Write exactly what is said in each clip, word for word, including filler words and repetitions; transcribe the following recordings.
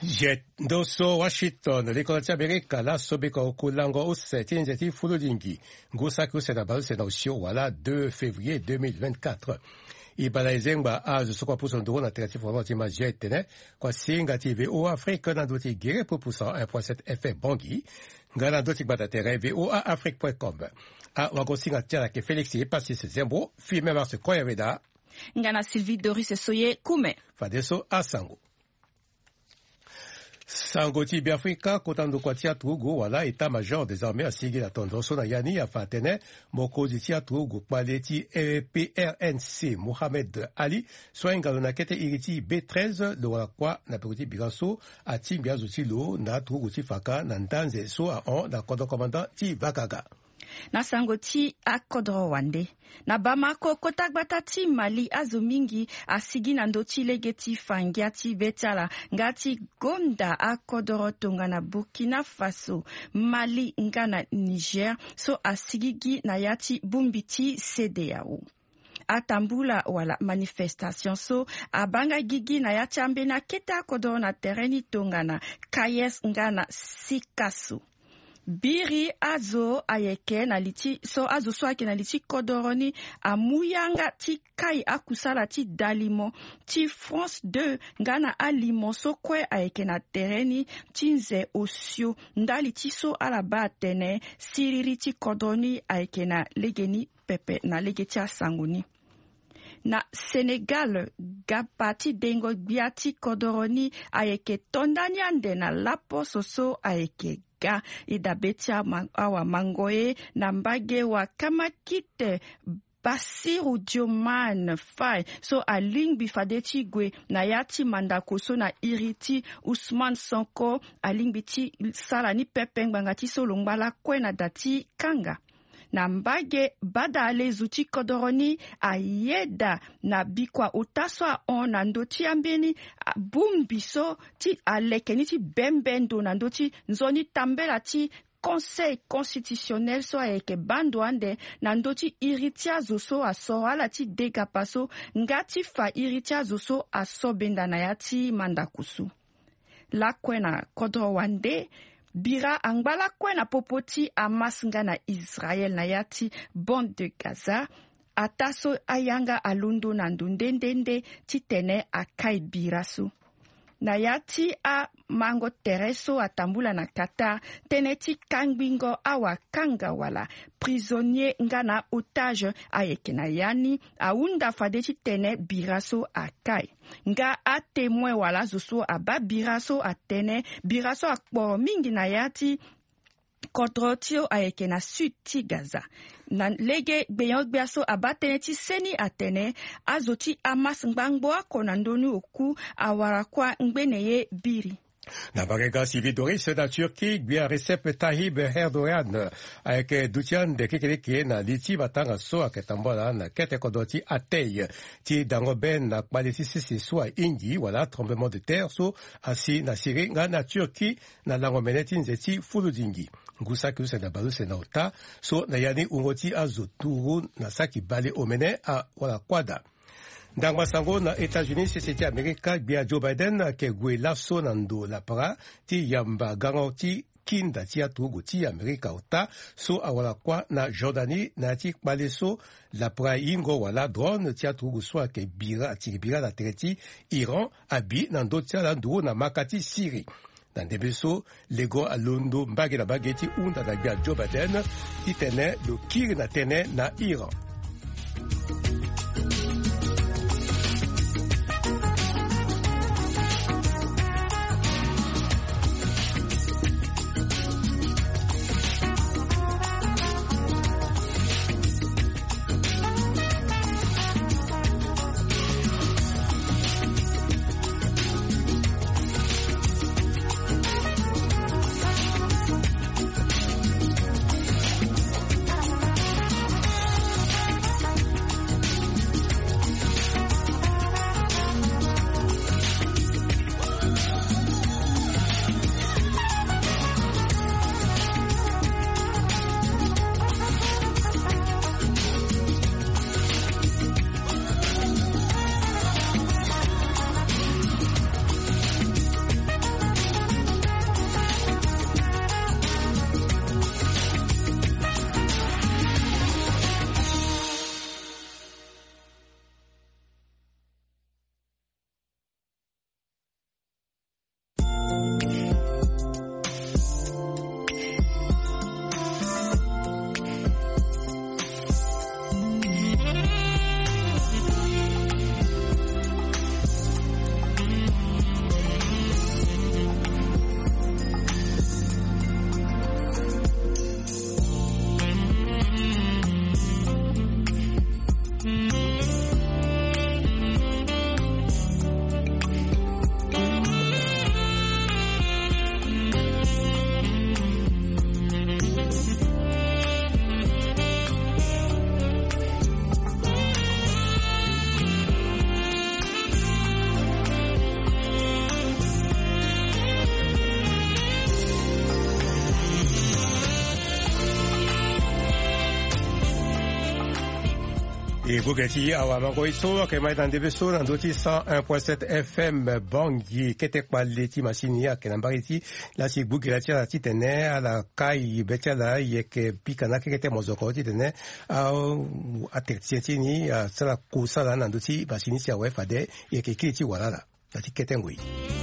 jet doso Washington 리코치 아메리카 라소비코 쿨랑고 우세 tinjeti fulodingi gosaku senabal senaucio wala deux février deux mille vingt-quatre ibalaizenga azu sokwa puso ndo na negatif wati ma jetene kwa singa tv o afrique na doti gere popusa un virgule sept F M bongi ngana doti bata tere vo afrique point com a wagosinga tiala ke Felix Epassis Zembo filme marse koyaveda ngana Sylvie Doris Soye kume fadeso asango Sangoti Biafrika kotando kwa tiatrugu wala état-major des armées asigi la tendance na yani afatene moko di tiatrugu kwaleti P R N C Mohamed Ali soinga na kete iriti B treize le wala kwa na petit bigaso ati biazo tilo na trugu ti faka na ndanze so a on na kodo commandant ti Vakaga na sangoti akodro wande na Bamako kotagbata ti Mali azomingi asigi na ndoti legeti fangiati betala ngati gonda akodro tonga na Burkina Faso Mali nga na Niger so asigigi na yati bumbiti C D A O atambula wala manifestation so abanga gigi na yati ambe na keta akodro na tereni tonga na Kayes nga na Sikaso Biri azo ayeke na liti so azo so ayeke na liti kodoroni amuyanga ti kai akusala ti dalimo ti France deux ngana alimo so kwe ayeke na tereni ti nze osio ndali ti so alaba atene siriri ti kodoroni ayeke na legeni pepe na lege ti asangoni na Senegal gapati dengo biati kodoroni ayeke tondani ande na lapo soso ayeke ga ida betia awa mangoe na mbage wa kamakite Basiru Dioman Faye so aling bifadeti gwe na yati mandako so na iriti Ousmane Sonko aling biti salani pepeng bangati so longbala kwe na dati kanga na mbage bada ale zuti kodoroni ayeda na bikwa utaswa on na ndoti ambeni bumbiso ti alekeni ti bembendo na ndoti nzoni tambela ti Conseil constitutionnel so ayeke bando ande na ndoti iritia zoso aso ala ti dega paso ngati fa iritia zoso aso benda na yati mandakusu la kwe na kodro wande Bira angbala kwe na popoti amasinga na Israel na yati bande de Gaza ataso ayanga alundo na ndundendende titene akai birasu na yati a mango tereso atambula na Qatar teneti kangbingo awa kanga wala prisonnier ngana otage ayeke na yani aunda fadeti tene biraso akai nga a témoin wala zoso aba biraso atene biraso akporo mingi na yati kodrotio ayeke na sud ti Gaza na lege gbeyon gbeaso abatene ti seni atene azoti amas ngbangbo ako na ndoni oku awara kwa ngbeneye biri na barega Sylvie Doris na Turquie gbia Recep Tayyip Erdogan ayeke dutian de kekeleke na liti batanga so ayeke tambola na kete kodoti atei ti dango ben na kpale ti sisi so ahingi wala tremblement de terre so asi na Syrie nga na Turquie na lango mene ti nze ti fuludingi ngusa ki usena balu sena ota so na yani ungo ti azo turu na saki bale omene a wala kwada Dans masango na États-Unis société Amerika gbia Joe Biden ke gwe laso na ndo la para ti yamba gango ti kinda ti atugu ti Amerika ota so awala kwa na Jordanie na ti kpale so la para ingo wala drone ti atugu so ke bira ti bira la tereti Iran abi na ndo ti ala nduru na makati Syrie na ndebe so lego alondo mbage na bageti unda na gbia Joe Biden ti tene lo kiri na tene na Iran. Les Bougati à Wamagoiso, qui est dans des vaisseaux, dans d'autres cent un virgule sept F M, Bangui, qui était pas les Timasinia, qui est dans Bariti, là, si Bougati à la Titane, à la Kai, Betala, y est que Picana, qui était Mozoko, Titane, à Tertietini, à Salakusa, dans d'autres, Basini, si à Wefade, y est que Kiti Walala, la Tiketengui.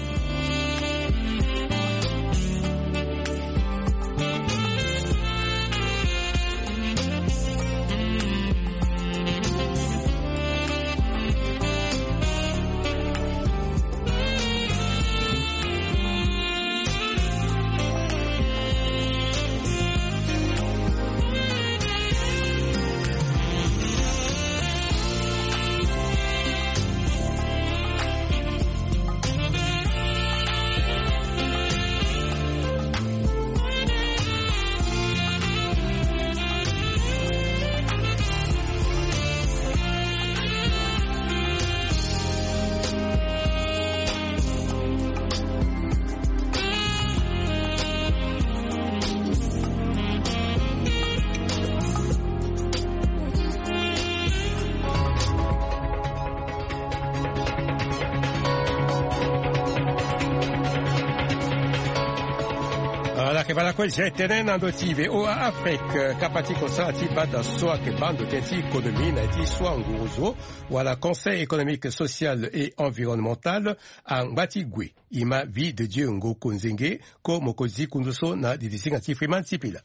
Voilà quoi, j'ai été dans d'autres au Afrique, capati consenti bada soit que bande tenti économie n'a dit soit en gros ou à la Conseil économique, social et environnemental en Batigui. Ima vie de Dieu ngo kunzenge ko mokozi kunduso na didisinga Freeman Sipila.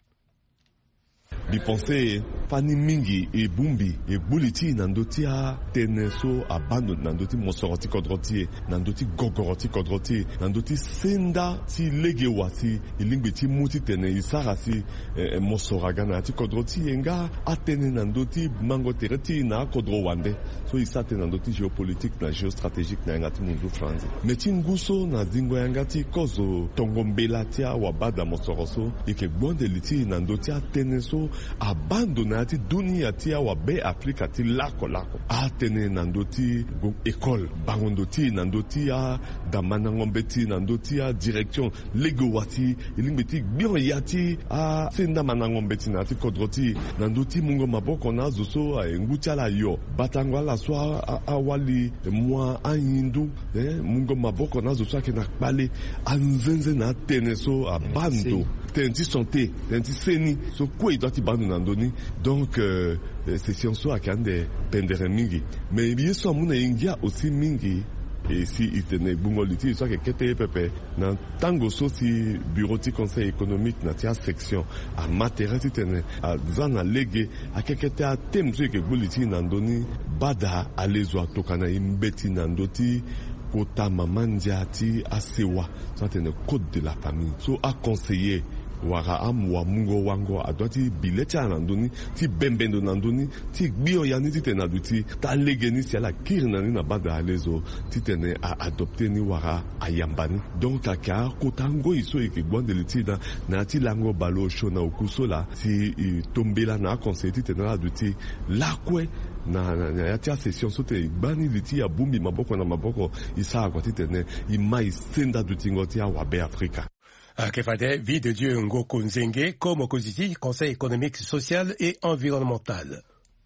Biponse fani mingi e bumbi e buliti nandoti a teneso abando nandoti mosoroti kodroti nandoti gogoroti kodroti nandoti senda ti legewati ilingbeti muti tene isara si eh, mosoragana ti kodroti enga atene nandoti mango tereti na kodro wande so isate nandoti géopolitique na géostratégique na ngati mundu France meti nguso na dingo yangati kozo tongombela tia wabada mosoroso ike bonde liti nandoti a teneso abandonati dunia tia wa be Afrika ti lako lako atene nandoti go école bangondoti nandoti a damana ngombeti nandoti a direction legowati ilimbeti bion yati a senda manangombeti nati kodroti nandoti mungo maboko na zoso a ngutia la yo batangwa la swa awali mwa anyindu eh mungo maboko na zoso ke na kpale anzenze na teneso abando tenti santé tenti seni so ko idoti bando nandoni donc euh, c'est sciences à kande pendere mingi mais bien sûr muna ingia aussi mingi et si itene bungoliti soit que kete pepe na tango soti bureau ti conseil économique na tia section a matériel tene a zana lege a kekete a temzo ke buliti nandoni bada alezwa tokana imbeti nandoti kota mamandiati asewa ça tene code de la famille so a conseiller wara amwa mungo wango adoti bileti anandoni ti bembendo nandoni ti bio yani ti tenaduti ta legeni si ala kirnani na bada alezo ti tene a adopter ni wara ayambani donc aka kotango iso eke gwande litida na ti lango balo shona okusola ti tombela na conseil ti tene aduti lakwe na na ya tia session sote bani liti ya bumbi maboko na maboko isa kwa ti tene imai senda dutingoti ya wabe Afrika. Kefade, vie de Dieu Ngoko Nzenge, comme au Conseil économique, social et environnemental.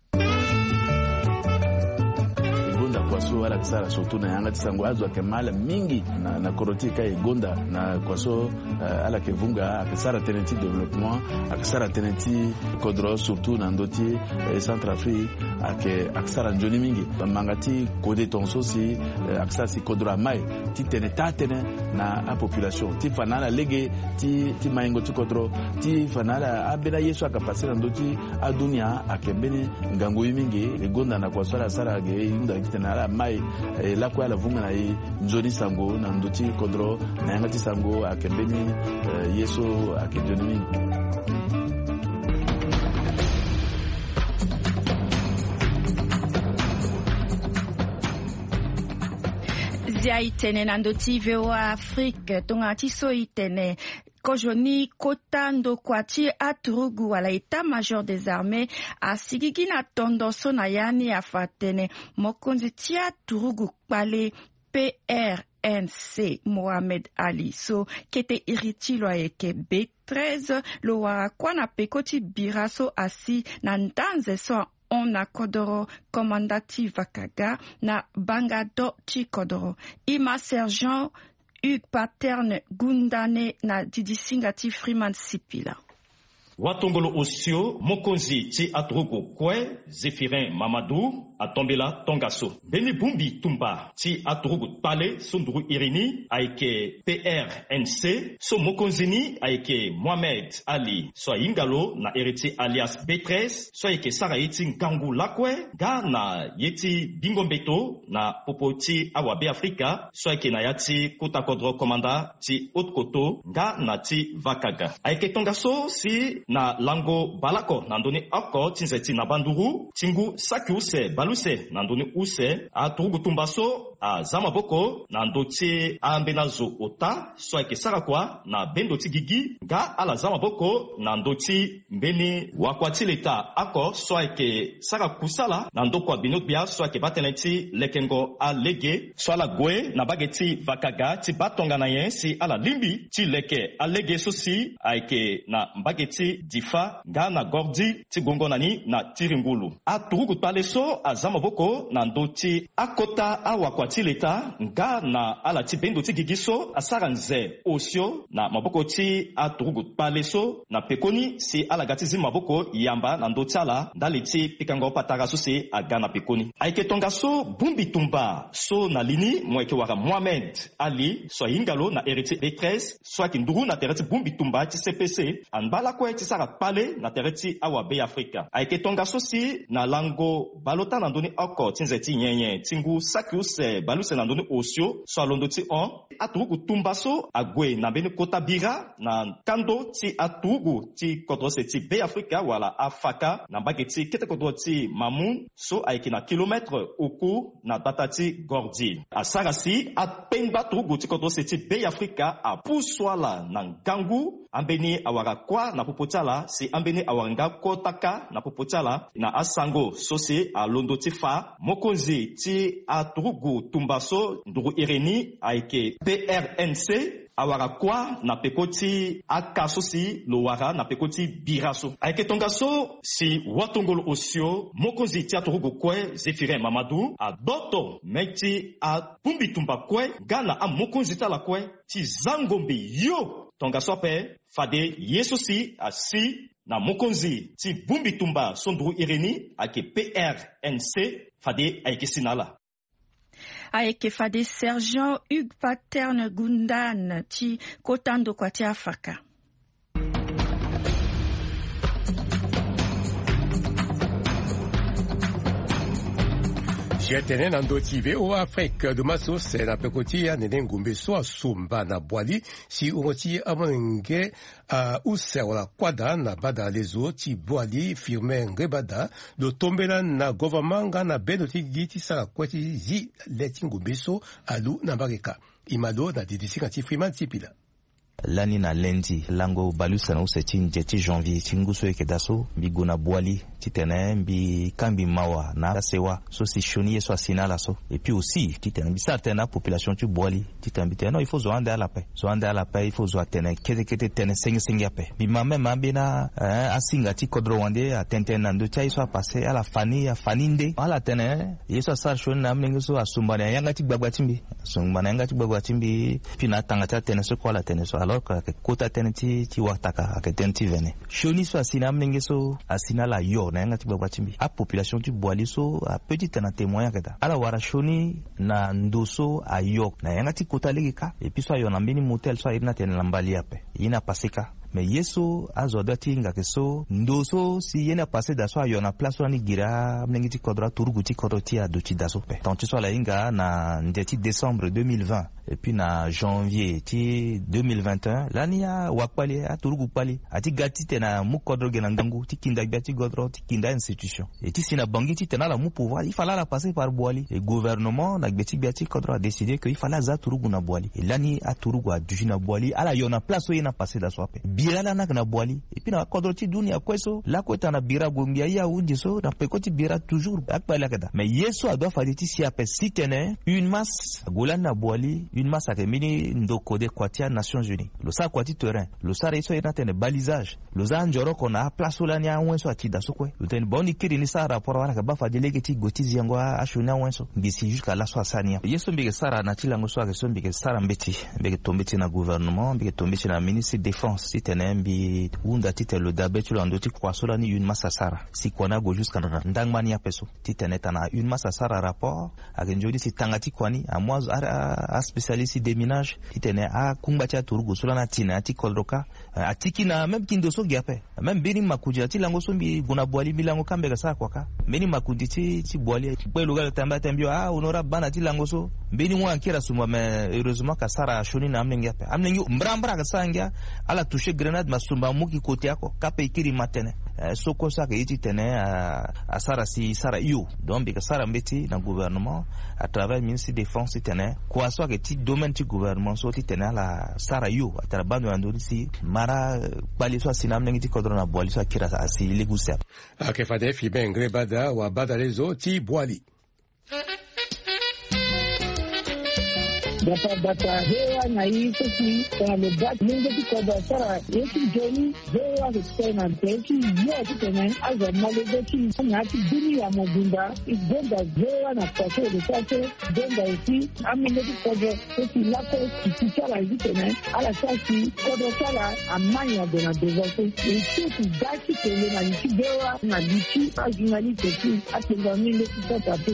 Kwaso ala kisara sotu na yanga tisango azo akemala mingi na, na korotika igonda na kwaso uh, ala kevunga akisara tenenti développement akisara tenenti kodro surtout na ndoti eh, Centrafrique ake akisara njoni mingi mangati kode tonso si uh, akisara si kodro mai ti tene tatene na a population ti fanala lege ti ti maingo ti kodro ti fanala abena yesu akapasira ndoti a dunia akembeni ngango mingi igonda na kwaso ala sara ge inda kitena mai eh, la kwa la vunga na i njoni sango na ndoti kodro na yangati sango akembeni eh, yeso akejoni mingi. Zia itene na ndoti vewa Afrique tonga tiso itene Kojoni Kotando Kwati Aturugu wala état-major des armées a sigigi na tondoso na yani afatene mokonzi tia Turugu pale P R N C Mohamed Ali so kete iritilo eke B treize lo warakwana pekoti biraso asi na ndanze so on na kodoro komandati vakaga na bangado ti kodoro. Ima sergent Hugues Paterne Gundane na didisinga ti Freeman Sipila. Watongolo Osio, Mokonzi ti Atrugo Kwe, Zéphirin Mamadou, Atombela Tongaso. Beni Bumbi Tumba ti Atrugo Pale, Sunduru Irini, aike P R N C, so Mokonzini, aike Mohamed Ali, so Ingalo, na héritier alias B treize, so aike Sara Yeti Ngangu Lakwe, ga na Yeti Bingombeto, na Popo ti Awabe Afrika, so aike na Yati Kota Kodro Komanda ti Otkoto, ga na ti Vakaga. Aike Tongaso si na lango balako nandoni oko tinzeti na banduru tingu sakiuse baluse nandoni use a turugu tumbaso a zamaboko nandoti ambenazo ota so eke sarakwa na bendoti gigi ga ala zamaboko nandoti mbeni wakwati leta ako so eke sarakusala nandokwa binotbia so eke batelenti lekengo a lege so ala gwe na bageti vakaga ti batonga na yen si ala limbi ti leke a lege so si aike na mbageti difa nga na gordi ti gongo nani na tiringulu a turugu paleso a zamaboko na ndoti akota a wakwati leta nga na ala ti bendo ti gigiso a saranze osio na maboko ti a turugu paleso na pekoni si ala gati zi maboko yamba na ndoti ala ndali ti pikango patara so si a ga na pekoni aike tonga so bumbi tumba so na lini mweke waka Mohamed Ali so ingalo na héritier B treize so akinduru na tereti bumbi tumba ti C P C anbala kwe ti sara pale na tereti Awabe Afrika. Aike tonga sosi na lango balota na ndoni oko tinzeti nyenye tingu sakiuse baluse na ndoni osio so alondo ti on atugu tumbaso agwe na beni kota bira na kando ti atugu ti kodrose ti B Afrika wala afaka na bageti kete kodro ti mamun so aike na kilometre oku na batati gordi. Asarasi apemba tugu ti kodrose ti B Afrika a puswala na ngangu ambeni awara kwa na popotala si ambeni awaranga kotaka na popotala na asango sosi a londo ti fa mokonzi ti atrugu tumbaso nduru ireni aike P R N C awara kwa na pekoti akasosi lowara na pekoti biraso aike tongaso si watongolo osio mokonzi ti atrugu kwe Zéphirin Mamadou a doto meti a pumbi tumba kwe gana a mokonzi tala kwe ti zangombe yo tonga sope fade yesusi asi na mokonzi ti bumbi tumba sondru ireni ake P R N C fade aike sinala aike fade sergent Hugues Paterne Gundane ti kotando kwa ti afaka. Jetene na ndoti V O Afrique de maso se na pekoti ya nene ngumbe so asumba na bwali si uroti amonenge a use wala kwada na bada lezo ti bwali firme ngebada do tombela na government na bedo ti giti sara kweti zi leti ngumbe so alu na bareka imado na didisi ti Freeman Sipila. Lani na lendi lango balusa na use chinje ti janvier chinguso eke daso biguna bwali titene mbi kambi mawa na sewa so si shoni yeso asinala so et puis aussi titene bi certaine population tu bwali titene bitene non il faut zo ande ala paix zo ande ala paix il faut zo atene kete kete tene sengi sengi ape bi mame mambina eh, asinga ti kodro wande atente na ndo cha iso passer ala fani ya faninde ala tene yeso sar shoni na mningi so asumbana yanga ti gbagba timbi asumbana yanga ti gbagba timbi puis na tanga ta tene so ko la tene so alors que kota tene ti ti wataka ake tene ti vene shoni so asina mningi so asina la yo na yanga ti gbagba timbi a population ti bwali so a petit na témoin keta ala wara shoni na ndoso a yo na yanga ti kota legika et puis so yo na mbini motel so ina tene lambali ape ina pasika mais yeso azodati ngake so ndoso si yena passé da so yo na place ni gira mnengi ti kodra turugu ti kodoti a do ti daso pe tant so la inga na ndeti décembre deux mille vingt et puis na janvier ti deux mille vingt et un lani ya wakpali a turugu pali ati gati tena mu kodro gena ngangu ti kinda gati godro ti kinda institution et ti sina bangi ti tena la mu pouvoir il fallait la passer par Boali et gouvernement na gati gati kodro a décidé que il fallait za turugu na Boali et lani a turugu a du na Boali ala yo na place o na passé da swape bira la na na boali et puis na kodroti dunia kweso la ko ta na bira gombia ya undi so na pekoti bira toujours akpala kada mais yeso a doit faliti si apes si tene une masse golan na boali une masse a mini ndoko de kwatia Nations Unies lo sa kwati terrain lo sa reso ina tene balisage lo za njoro kona place la nya wenso atida so kwe lo tene boni kiri ni sa rapport wana ka ba fa delege ti gotizi yango a shuna wenso bisi jusqu'à la soixania yeso mbige sara na tilango so ke so mbige sara mbeti mbige tombeti na gouvernement mbige tombeti na ministre défense si tene mbi unda titelo dabe tu landoti kwa sola ni une masse sara si kona go jusqu'à ndangmani ya peso titene tana une masse sara rapport a njodi si tangati kwani a moi a spécialiste des minages titene a kumbacha turugo sola na tina ati kolroka atiki na même kindoso giape même beni makuja ti lango sombi guna boali milango kambe ga sa kwaka beni makundi ti ti boali kwelo ga tamba tambio ah honora bana ti lango so beni mo ankira suma mais heureusement ka sara shoni na amne giape amne ngi mbrambra ga sanga ala toucher grenade masumba muki kote yako kape ikiri matene soko sa ga yiti tene a sara si sara yo donc bi ka sara mbeti na gouvernement à travers ministre défense tene kwa so ga ti domaine ti gouvernement so ti tene la sara yo atara bando andori si mara bali so sinamne ngi ti kodrona boali so akira asi legusia akefade fi bengre bada wa bada lezo ti boali Data data hewa na hii sisi kwa mebaki mungu tiko basara yeki joni hewa kutena nteki yote tena aza malebeki ngati dini ya mobunda igonda hewa na kwaso de kwaso gonda isi amenge tiko sisi lako kichara hizi tena ala sasi kodo sala amanya de na devote isi daki tele na nchi hewa na lichi ajinali teki atenga mile kitata tu.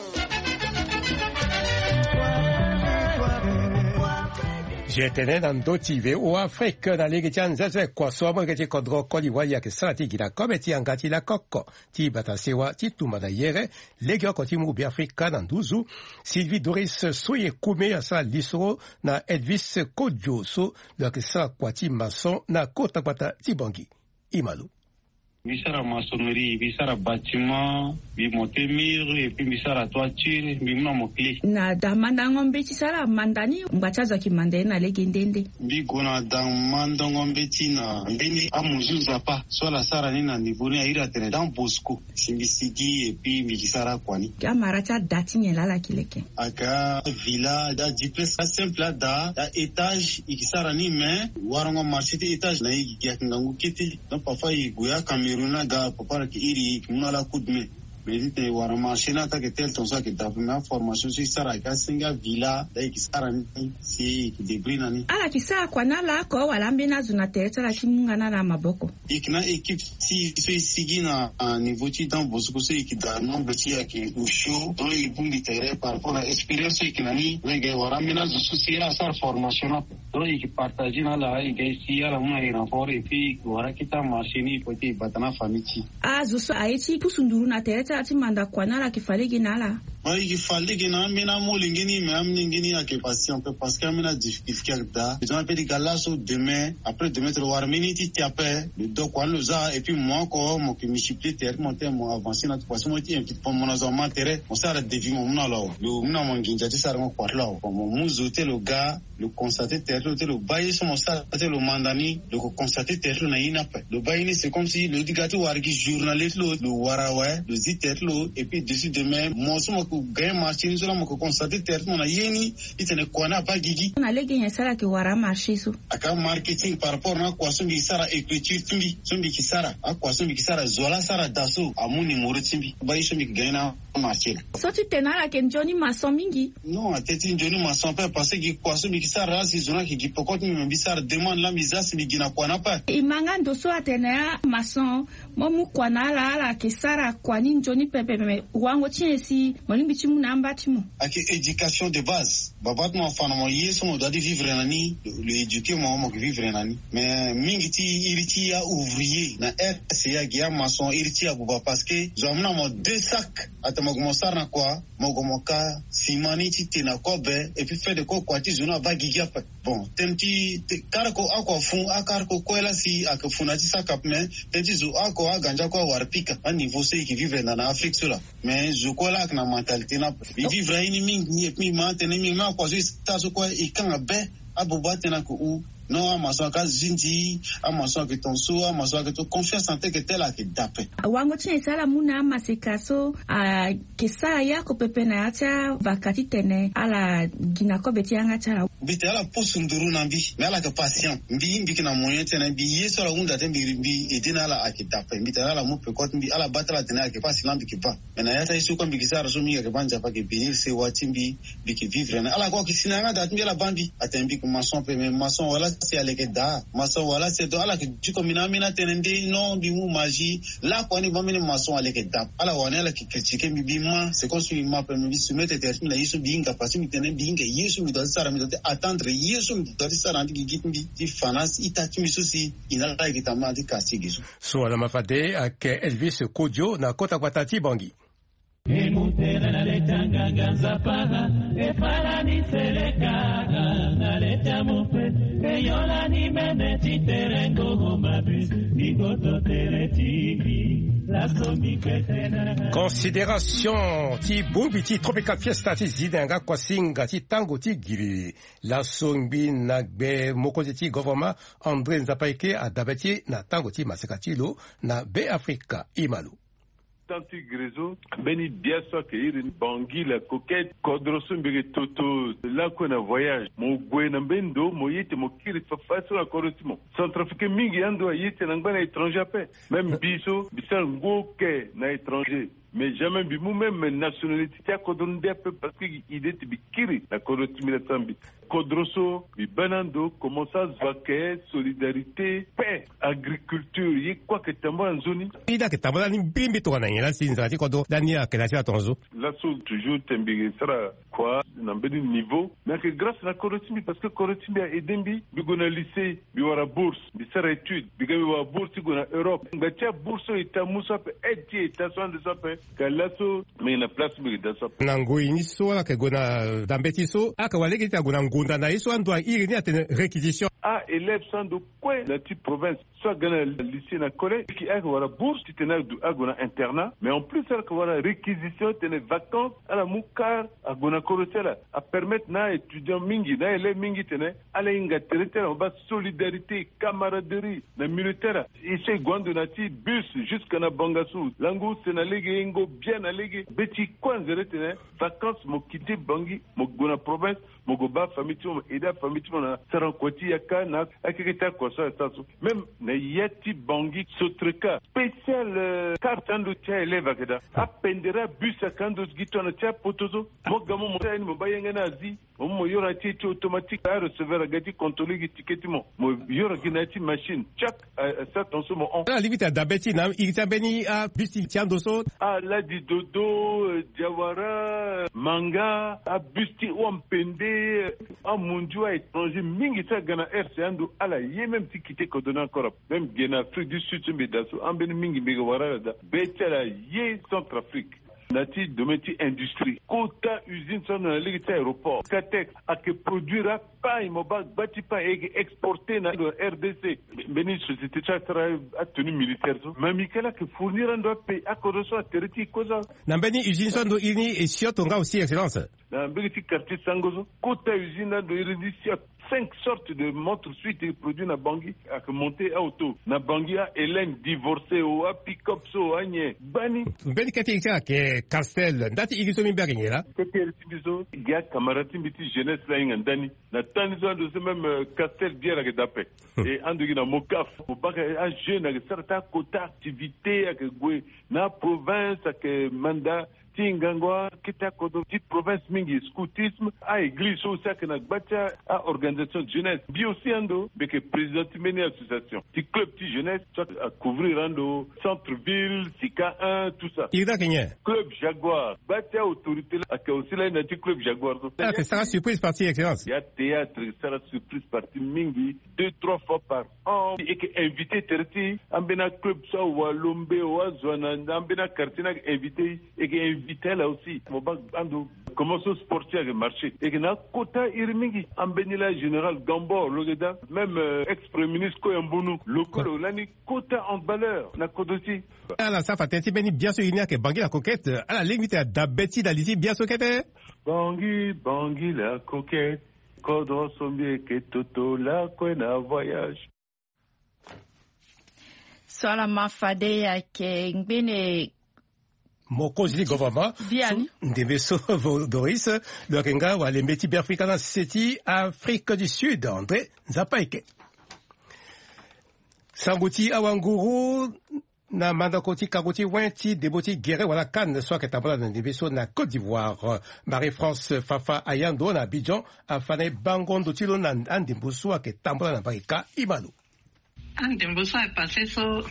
Jetene nan doti ve o Afrique na lege tian zaze kwa somo ke ti kodro koli waya ke sati gina kome ti angati la koko ti batasewa ti tumada yere lege ko ti mu bi Afrika nan duzu Sylvie Doris soye kume asa lisoro na Elvis Kodjo so la ke sa kwa ti mason na kota kwata ti bangi imalu Bisara maçonnerie, bisara bâtiment, bi monter mur et puis bisara toiture, bi muna mokli. Na damanda ngombe ti sala mandani mbachaza ki mande na legendende. Bi gona damanda ngombe ti na mbeni amuzuza pa so la sara ni na niveau ni ira tene dans Bosco. Simbisigi et puis bisara kwani. Kamara cha dati nyela la kileke. Aka villa da duplex simple da da étage ikisara ni mais warongo marché ti étage na igiakingangu kiti. Donc parfois iguya caméra Runa ga papa ki iri muna la kudme medite wara machina ta ke tel tonsa ke ta na formation si sara ka singa villa dai ki sara ni si ki debrina ni ala ki sa kwa na la ko wala mbina zuna tereta la kimunga na na maboko ikna équipe si si sigina a niveau ti dans Bosco si ki da nombre si ki usho to i bumbi tere par rapport à expérience ki nani lege wara mina zu si la sar formation to i ki partage na la i ga si ala una i renfort et puis wara kita machine poti batana famille a zu so aiti pusunduru na tereta ati manda kwana la kifaligi nala Moi, il fallait que nous amena molingini, mais amningini a que patient parce que amena difficulté da. Ils ont appelé des gars sur demain, après demain le warmini ti tapé, le doc quoi nous a et puis moi encore mon qui multiplie terre monter moi avancer notre poisson moi ti un petit peu mon azama terre, on s'arrête de vivre mon là. Le mon mon ginja ti ça mon quoi là. Mon muzote le gars, le constater terre, le bailler sur mon ça, le mandani, le constater terre na ina pas. Le bailler c'est comme si le digato wargi journaliste le warawa, le ziter le et puis dessus demain mon gain machine sur mo ko constater terre mon yeni itene kona pa gigi na legi yesara ki wara marché so aka marketing par rapport na kwa so bi sara écriture tumbi tumbi ki sara akwa so bi ki sara zola sara daso amuni moro tumbi ba iso mi gaina marché so tu tenara ken Johnny mason mingi non ateti Johnny mason pas parce que kwa so bi ki sara si zona ki gipokot mi bi sara demande la misasi bi gina kwana pa imanga ndo so atena mason mo mu kwana la la ki sara kwani Johnny pepe me wango chinesi bichimu na ambatimu aki éducation de base babat mo fana mo yeso mo dadi vivre nani le éduquer mo mo vivre nani mais mingi ti iriti ya ouvrier na R C A gia maçon iriti ya buba parce que zomna mo deux sacs atamo mo sarna quoi mo mo ka simani ti tina kobe et puis fait de quoi quoi ti zona va gigia bon temti karako akwa fun akarko kwela si akafuna ti sakap mais temti zo akwa ganja kwa warpika a niveau c'est qui vivre dans Afrique cela mais je quoi là na mentalité na vivre ini mingi et puis maintenant mingi ma kwa juste ça quoi et quand be abouba tena ko non amaso ka zinji amaso ke tonso amaso ke to confiance en que tela ke dape wango chine sala muna masikaso a kesa ya ko pepe na acha vakati tene ala gina ko beti anga cha bite ala posunduru nambi me ala ke patient mbi mbi kina moyen tene bi yeso la unda tembi mbi edina ala ke dape mbi ala mo pe ko mbi ala batala tene ke pas lambi ke ba me na yata isu ko mbi kisara so mi ke banja pa ke benir se watimbi bi ke vivre na ala ko kisinanga dat mbi ala bambi atembi ko maçon pe me maçon wala c'est avec da maçon wala c'est do ala ke du ko mina mina tenende non bi mu magie la ko ni bamini maçon avec da ala wana ala ke critique mbi bi ma c'est comme si ma pe mbi soumettre terme la yesu bi inga pasi mi tenen bi inga yesu mi do sara mi do attendre yesu mi do sara ndi git mbi di fanas itati mi susi ina la ke tamadi kasi gisu so ala mafade ak Elvis Kodjo na kota kwatati bangi Emutera na leta nganga paga e para ni seleka na leta mupe e yola ni meme titerengo gomabi ni goto tereti la somiketena. Considération ti bumbi ti tropical fiesta ti zidanga kwasinga ti tango ti giri la sombi nagbe mokozi ti government André Nzapaike adabeti na tango ti masekatilo na be Afrika imalu. Tanti Grezo, Beni Biaso Keiri, Bangui, la coquette, Kodrosun Bege Toto, là qu'on a voyage, mon Gwenambendo, mon yete, mon kiri, façon à Korotimo. Centrafrique Mingi, Ando, yete, n'angba étranger à paix. Même Biso, Bissal Ngoke, na étranger. Mais jamais bi même nationalité tia kodon peu parce que il était bikiri la Korotimi la Tambi. Kodroso, bi Banando, comment ça se solidarité, paix, agriculture, y quoi que tambo en zone. Il a que tambo ni bimbi to na yela sin zati kodo dania que la tia tonzo. La so toujours tembi sera quoi na beni niveau, mais que grâce à la Korotimi parce que Korotimi a edembi bi gona lycée, bi wara bourse, bi sera étude, bi gabi wara bourse gona Europe. Ngatia bourse eta musa pe eti eta soin de ça pe kalaso mais na place bi da ça. Nango iniso la que gona dambetiso aka wale kita gona ngunda na iso andwa iri ni atene réquisition. Ah élève sans de quoi la petite province soit gana lycée na collège qui a wala bourse qui tenait du agona internat mais en plus ça que wala réquisition tenait vacances à la mukar agona korotela à permettre na étudiant mingi na élève mingi tenait ala inga terre on va solidarité camaraderie na militaire ici gwando na ti bus jusqu'à na bangasu langu sena lege ngo bien alege beti kwanzere tenait vacances mo quitter bangi mo gona province mo go ba famille mo eda famille mo na sarankoti yaka na akikita ko ça ça même na yeti bangi sotreka spécial carte ando tia élève akeda apendera bus akando gito na tia potozo mo gamo mo tani mo bayenga na zi mo yora ti automatique à recevoir gati contrôler gi ticket mo mo yora ginati machine chaque ça tonso mo on la limite d'abeti na irita beni a bus tiando so ah la di dodo Diawara manga a busti wampende a munjua étranger mingi sa gana R C ando ala ye même ti kité ko dona encore même gena Afrique du Sud mbe daso ambeni mingi mbe wara da betala ye Centrafrique nati dometi industrie kota usine son na ligue aéroport Catex a que produira pas imobile bati pas et exporter na R D C beni société chatra a tenue militaire so mamikala que fournir un doit payer à cause de territoire cosa na beni usine son do ini et surtout nga aussi excellence na beni quartier sangozo kota usine do irini cinq sortes de montres suite et produits na Bangui à monter à auto na Bangui a Hélène divorcée ou a pick-up so anye bani beni kati ka ke Castel ndati igiso mi bagenge la kati biso ya camarade mbiti jeunesse la ngandani na tani zo de même Castel bière que d'après et andogi na mokaf mo baka a jeune avec certains quota activité avec gwe na province avec mandat Tingangwa, kita kodo, petite province mingi, scoutisme, a église, aussi, à Kenakbacha, a organisation de jeunesse. Bi aussi, ando, beke président meni association. Ti club, ti jeunesse, soit à couvrir, ando, centre-ville, Sika un, tout ça. Il a gagné. Club Jaguar. Bacha autorité, à aussi là, il y a club Jaguar. Ah, que ça sera surprise partie excellence. Il y a théâtre, ça sera surprise partie mingi, deux, trois fois par an. Et que invité, terti, ambena club, ça, ou à Lombe, ou à Zwana, ambena Kartina, invité, et que invité là aussi. Comment ce sportif a marché. Et que na kota irmingi, ambenila général Gambo, Logeda, même euh, ex-premier ministre Koyambounou, local, l'année kota en valeur, na kodoti. Alors ça fait un petit bien sûr il n'y a que Bangui la coquette. À la limite d'Abeti d'Alizi bien sûr qu'elle Bangui, Bangui la coquette. kodro sombie ke toto la kwena voyage. Swala mafade yake ngbene mokonzi gouvernement ndembe so Doris lokenga wa lembeti bi Afrika na seti Afrique du Sud André Nzapaike Sanguti awanguru na mandakoti kagoti wenti deboti guerre wala kan soit que tabla na ndembe na Côte d'Ivoire Marie-France Fafa Ayando na Abidjan afane bangondo tilo na andembo soit que tambla na Barika Ibalu andembo soit passé so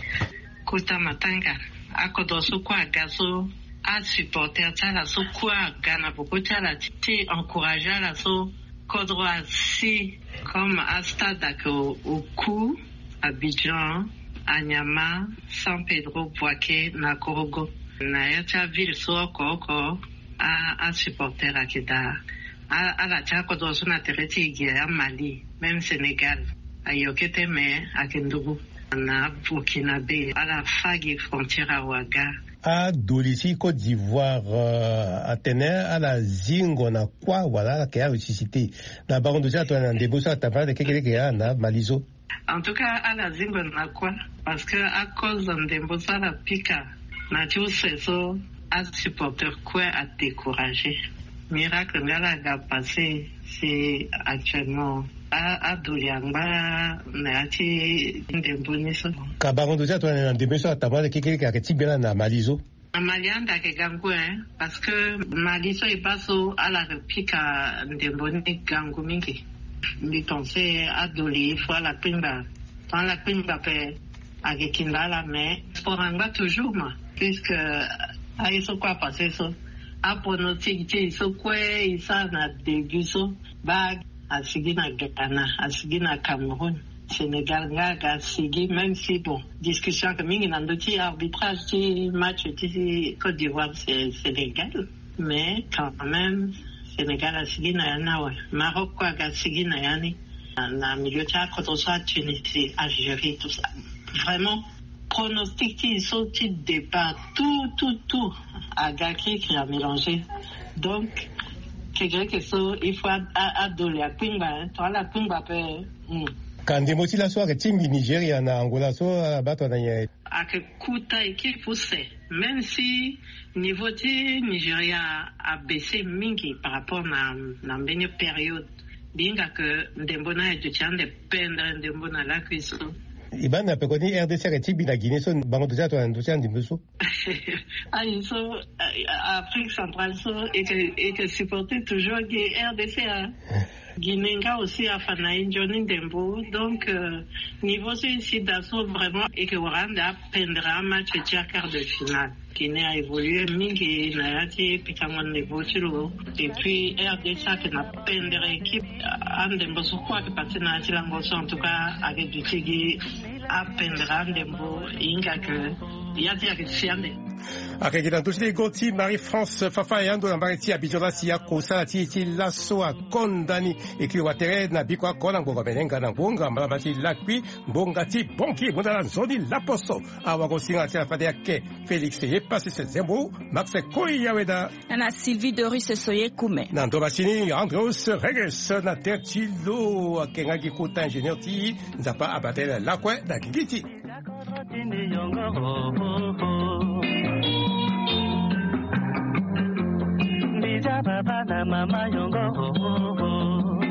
Kota Matanga akodo so kwa gaso a supporter tala so kwa gana beaucoup tala ti encourager la so kodro si comme à stade au coup Abidjan Anyama San Pedro Boaké na Korogo na yacha ville so koko a a supporter akida a a la cha kodo so na tereti ya Mali même Sénégal ayokete me akendugu na Burkinabe à la fague frontière à Ouaga. À Dolici, Côte d'Ivoire, euh, à Ténè, à la Zingo, na quoi, voilà, qui a ressuscité. Na baron de Jato, na déboussa, t'as parlé de quelqu'un qui a, na Malizo. En tout cas, à la Zingo, na quoi? Parce que à cause d'un déboussa, la pica, na tout c'est ça, à supporter quoi à décourager. Miracle, là, la passé, c'est actuellement. A Doliamba na ati ndemboni so kabango doja to na ndembeso atabale kikiri ka kitibela na Malizo Malianda ke gangu hein parce que Malizo est pas so à la réplique ndemboni gangu mingi ndi tonse adoli fois la pimba dans la pimba pe agekinda la mais pour anga toujours moi puisque a iso quoi passer so a pronostic so quoi isa na début so bag asigi na Ghana, asigi na Cameroun, Sénégal, Gaga, asigi, même si bon, discussion que mingi nandoti arbitrage ti match ti Côte d'Ivoire c'est c'est légal, mais quand même Sénégal asigi na yana ouais, Maroc quoi asigi na yani, na milieu tchad quand on soit Tunisie, Algérie tout ça, vraiment pronostic ti sorti départ tout tout tout à Gaki qui a mélangé, donc que so il faut adoler à Pimba, toi la Pimba peut. Quand des motifs la soirée, Timbi Nigeria na Angola so bato na ye. A que kuta équipe poussé, même si niveau de Nigeria a baissé mingi par rapport na na benye période, bien que ndembona et tu de pendre ndembona la cuisson. Ibana pe koni R D C et Timbi na Guinée so bango déjà to ndouci ndimbuso. Ah ils sont Afrique centrale so et que et que supporter toujours que R D C a Guinée aussi a fanaï Johnny Dembo donc euh, niveau c'est d'assaut vraiment et que Rwanda pendra match de quart de finale. Guinée a évolué mingi na yati pikamon niveau tilo et puis R D C qui n'a pendre équipe andembo so quoi que partir na tilango en tout cas avec du tigi a pendra andembo inga que yati a fiande. Akekita ntushile goti Marie-France Fafa yando na mariti Abidjan si ya kosala ti ti laso a kondani ekili watere na bikwa kona ngonga benenga na ngonga mbala ti lakwi ngonga ti bonki mundala nzoni laposo awa kosinga ti afade yake Félix ye passe se zembo Max Koy yaweda na Sylvie Doris Soye Kume na ndo basini Andrews Regis na tertilo akenga kikuta ingénieur ti nzapa abatela lakwe na gigiti Papa na mama yongo